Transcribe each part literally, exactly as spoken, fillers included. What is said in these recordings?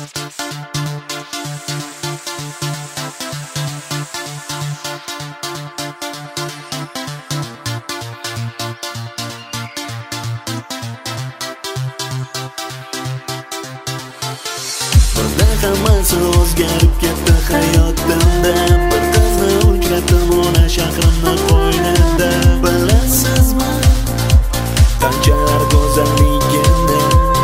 Hammasi o'zgarib ketdi hayotimda. Bir qizni uchratdim ona shahrimni qo'ynida. Bilasizmi qanchalar go'zalligini.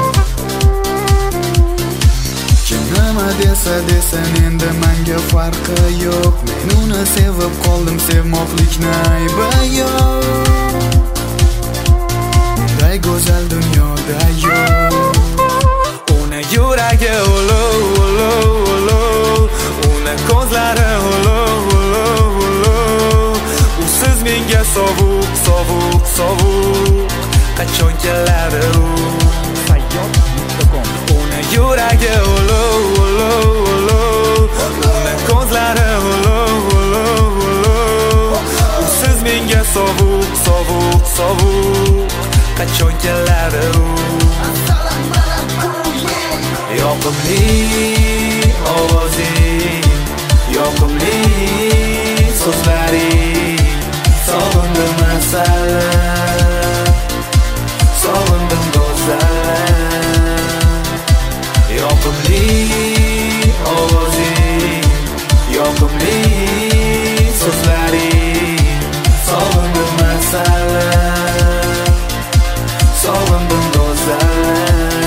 Kim nima desa desin endi menga farqi yo'q. Men uni sevib qoldim, sevmoqlikni aybi yo'q. Bunday go'zal dunyoda yo'q. Uni yuragi ulug' ulug' ulug', uni ko'zlari ulug' ulug' ulug'. Usiz menga sovuq sovuq sovuq, qachon keladi u? Sayyod nuqta com. Uni yuragi ulug' ulug' ulug', uni ko'zlari ulug' ulug' ulug'. Usiz menga sovuq sovuq sovuq, qachon keladi u? Yoqimli ovozing, yoqimli so'zlaring, sog'indim masalan, sog'indim go'zal. Yoqimli ovozing, yoqimli so'zlaring, sog'indim masalan, sog'indim go'zal.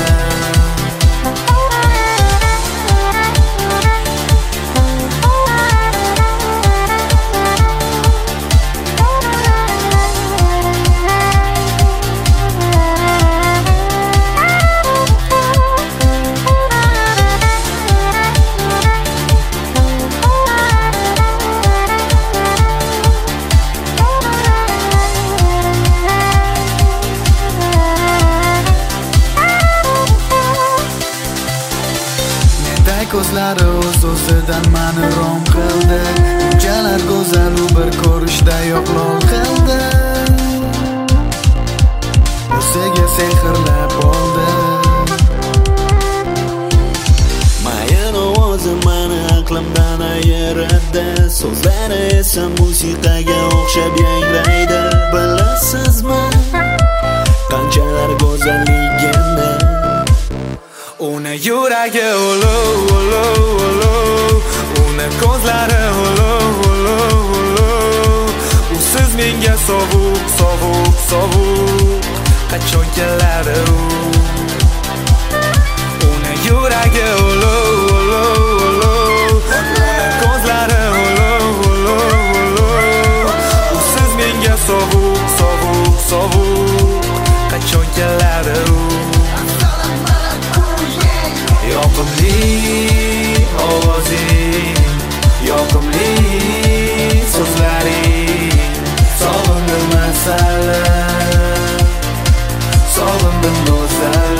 Ko'zlari o'z-o'zidan meni rom qildi. Unchalar go'zal u bir ko'rishdayoq lol qildi. O'ziga sehrlab oldi. Mayin ovozi meni aqlimdan ayiradi. So'zlari esa musiqaga o'xshab yangraydi. Bilasizmi qanchalar go'zalligini. Uni yuragi ulug' ulug' ulug', uni ko'zlari ulug' ulug' ulug'. Usiz menga sovuq sovuq sovuq, qachon keladi u? Uni yuragi ulug' ulug' ulug', uni ko'zlari ulug' ulug' ulug'. Usiz menga sovuq sovuq sovuq, qachon keladi u? Yoqimli ovozing, yoqimli so'zlaring, sog'indim masalan, sog'indim go'zal.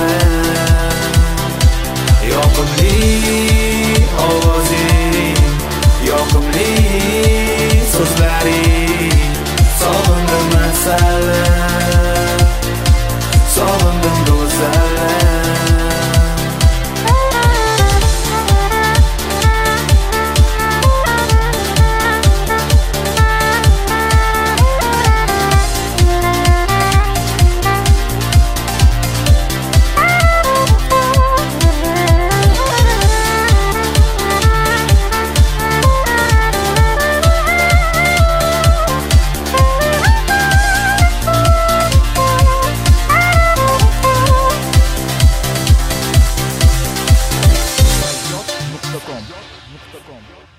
Yoqimli ovozing, yoqimli so'zlaring, sog'indim masalan, sog'indim go'zal. Nuqta com.